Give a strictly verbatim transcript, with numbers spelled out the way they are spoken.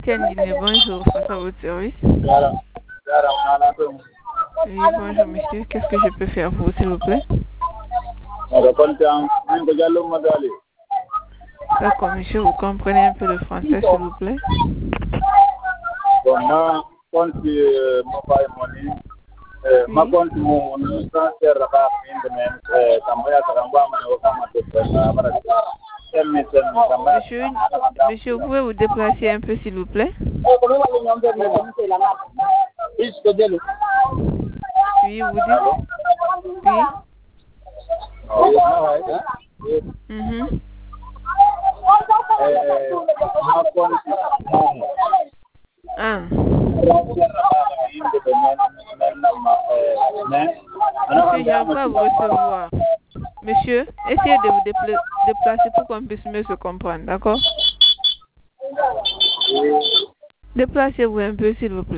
Candine, bonjour, face à votre service. Oui, bonjour monsieur, qu'est-ce que je peux faire pour vous s'il vous plaît? D'accord monsieur, vous comprenez un peu le français s'il vous plaît? ma compte mo no transfer raka payment eh tambaya karangwa mo kama Monsieur, monsieur, vous pouvez vous déplacer un peu s'il vous plaît? Oui, vous dites? Oui. Mhm. Ah. Monsieur, j'arrive pas à vous recevoir. Monsieur, essayez de vous dépla déplacer pour qu'on puisse mieux se comprendre, d'accord? Déplacez-vous un peu, s'il vous plaît.